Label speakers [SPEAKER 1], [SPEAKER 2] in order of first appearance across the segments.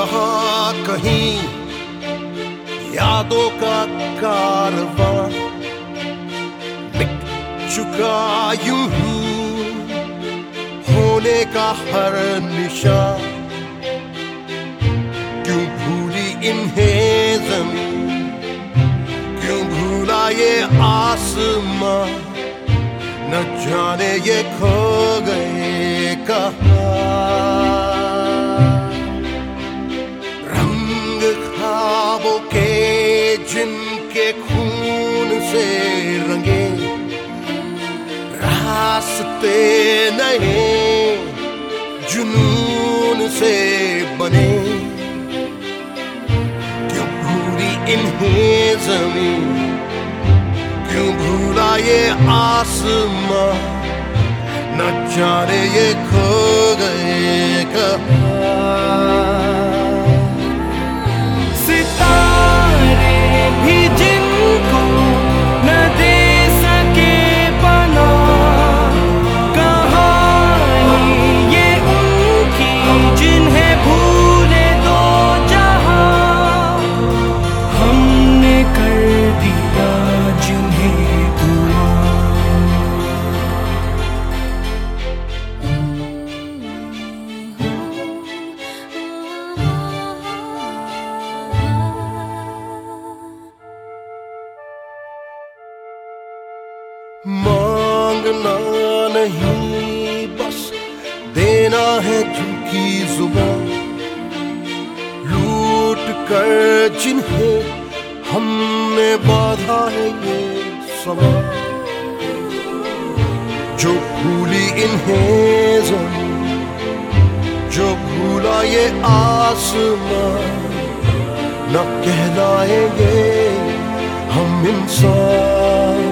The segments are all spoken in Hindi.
[SPEAKER 1] यहाँ कहीं यादों का कारवां मिट चुका यूं ही होने का हर निशान। क्यों भूली इन्हें ज़मीन, क्यों भूला ये आसमां, न जाने ये खो गए कहाँ। रंग ख्वाबों के जिनके खून से रंगे, रास्ते नए जुनून से बने। क्यों भूली इन्हें ज़मीन, क्यों भूला ये आसमां, न जाने ये खो गए कहाँ।
[SPEAKER 2] सितारे भी जिनको न दे सके बना, कहानी ये उनकी जिन्हें भूले दो जहां। हमने कर दिया जिन्हें दुआ।
[SPEAKER 1] मांगना नहीं बस देना है जिनकी जुबान, लूट कर जिन्हें हमने बांधा है ये सवाल। जो भूली इन्हें ज़मीन, जो भूला ये आसमां, न कहलाएंगे हम इंसान।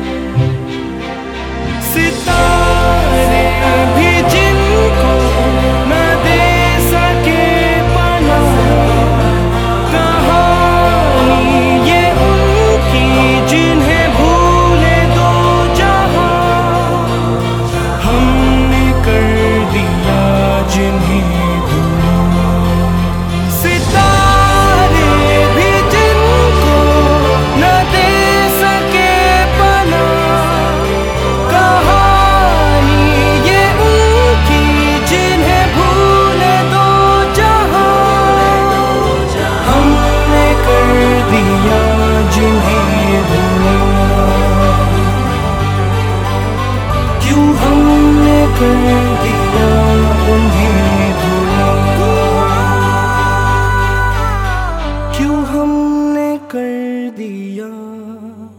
[SPEAKER 2] सितारे भी जिनको न दे सके पना, कहानी ये उनकी जिन्हें भूले दो जहां। हमने कर दिया जिन्हें दुआ। सितारे भी जिनको न दे सके पना, कर दिया उन्हें दुआ। क्यों हमने कर दिया